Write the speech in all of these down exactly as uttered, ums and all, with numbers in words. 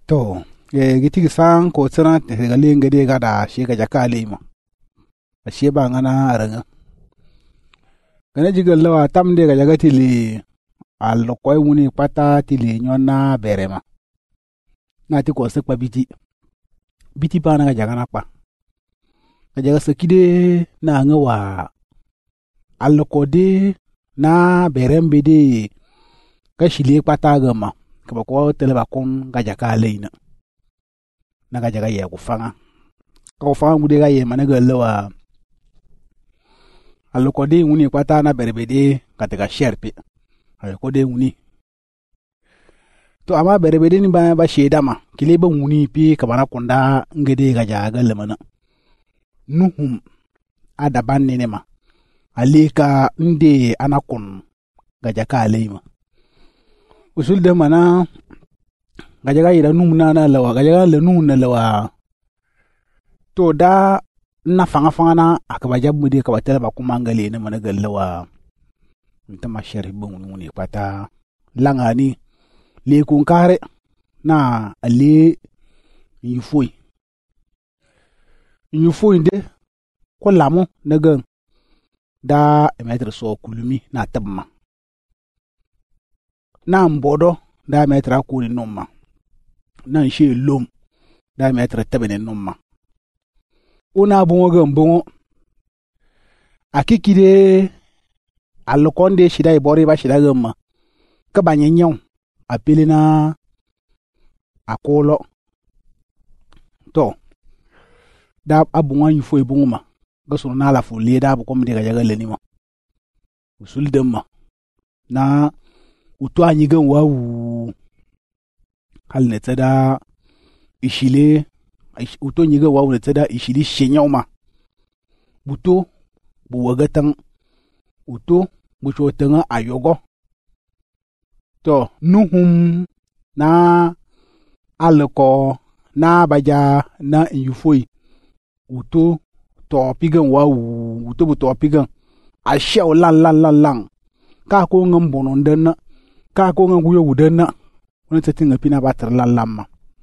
to e giti san ko tsana te ga lenga de ga da shi ga jaka lema ashe ba ngana aranga kana jigal lawa tam de ga jaga tili al koy wuni pata tili nyona berema na ti ko sekpa biti biti pa na ga jaga na pa ga jaga sekide na ngawa al ko de na berembe de ka shile pata ga ma ka ba ko tele ba kon ga jaka leina na ga jaga ya ku fanga ko fanga mu de ga ye mana ga lawa al ko de wuni pata na berebede ka te ga sherpe al ko de wuni to ama berebede ni ba ba sheda ma kile ba wuni pi ka bana konda ngede ga jaga lemana nuhum adaban ne ma alika nde anakon ga jaka leima usul de mana ga jaga ira num na na lawa ga jaga le num na lawa to da na fanga fanga na akaba jabmu de ka batala ba kuma ngale ne mana ga lawa ntama sheri bon wuni pata langani le kun kare na ale yufoi yufoi de ko lamo naga da emetre so kulumi na tabma na mbodo da emetre ko ni nomma na she lom da emetre tabene nomma una bongo gambongo akikide alkonde shida ibori ba shida gamma ka banyenyon apelina akolo to da abunwa yufo ibunguma gasuna na la fulie da bu komde ga jaga lenima usul demma na uto anyi gan wawu hal ne tada ishile uto nyi gan wawu ne tada ishili shenyoma buto bu wagatan uto bu chotanga ayogo to nuhum na alko na baja na yufoi uto to pigan wawu uto bu to pigan ashe lan lan lan lan ka ko ngam bonon denna ka ko ngam guyo wudenna woni tatinga pina batar lan lamma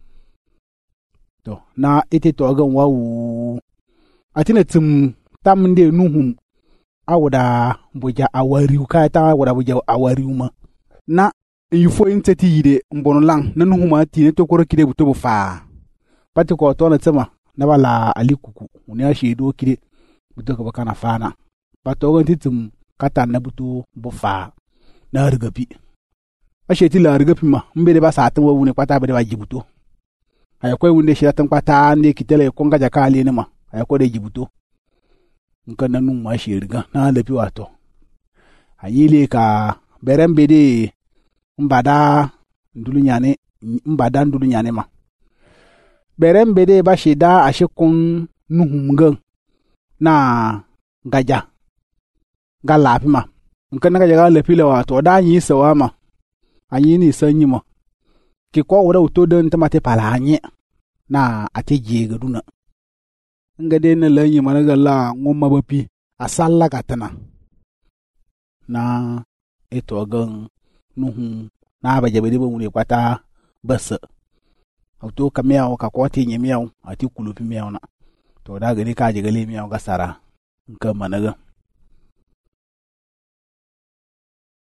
to na ite to gan wawu atina tum tamde nuhum awda buja awariu ka ta awda buja awariu ma na yufo intati yide mbonon lang na nuhuma tine to koro kide bu to bu fa pati ko to na tsama na bala alikuku uni ashedo kide buto ko bakana fana bato ganti tum kata na buto bo fa na rigapi asheti la rigapi ma mbede ba sa tan wune kwata bade ba jibuto ay ko wunde shi tan kwata ne kitele ko ngaja kale ne ma ay ko de jibuto nkan nanu ma shi riga na lapi wato ayile ka berembede mbada ndulu nyane mbada ndulu nyane ma berembede ba shida ashikun nuhumgan na gaja galapi ma nkan gaja ga lapi la wato da yi sawa ma anyi ni sanyi ma ki ko wura uto don tamate palanye na ateje gaduna ngade na lanyi mana galla ngomma bapi asalla katana na eto gan nuhu na baje bede ba mune kwata basa auto kamiyao ka kwati nyemiyao ati kulupi miyao na to da gani ka je gale miyao ga sara nka managa